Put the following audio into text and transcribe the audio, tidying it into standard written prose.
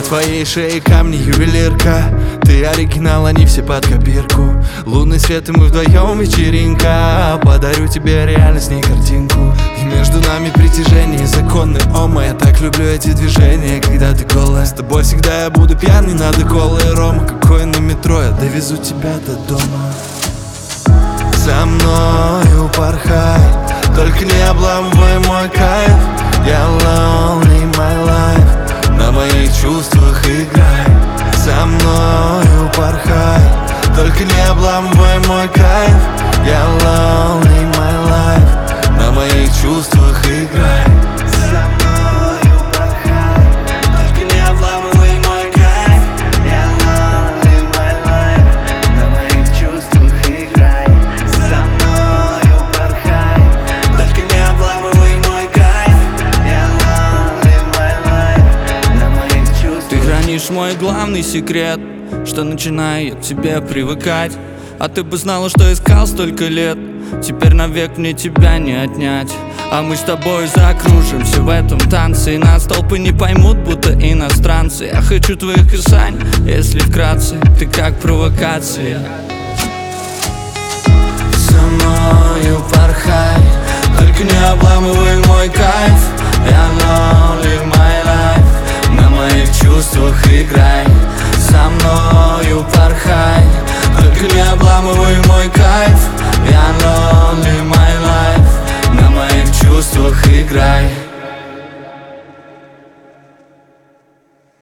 твоей шее камни, ювелирка. Ты оригинал, они все под копирку. Лунный свет и мы вдвоем вечеринка. Подарю тебе реальность, не картинку. И между нами притяжение законный. О, я так люблю эти движения, когда ты голая. С тобой всегда я буду пьяный, надо кола и рома. Какой на метро, я довезу тебя до дома. Со мною порхай, только не обламывай мой кайф. Я lonely, my life, на моих чувствах играй. Со мною порхай, только не обламывай мой кайф. Я lonely, my life, на моих чувствах играй. Со мною порхай, только не обламывай мой кайф. Я lonely, my life, на моих чувствах играй. Со мною порхай, только не обламывай мой кайф. Я lonely, my life, на моих чувствах. Ты хранишь мой главный секрет, что начинаю я к тебе привыкать. А ты бы знала, что искал столько лет. Теперь навек мне тебя не отнять. А мы с тобой закружимся в этом танце, и нас толпы не поймут, будто иностранцы. Я хочу твоих касаний, если вкратце, ты как провокация. Со мною порхай, только не обламывай мой кайф. Я lonely, my life, на моих чувствах играй. Со мною порхай, только не обламывай мой кайф. Я lonely, my life, на моих чувствах играй.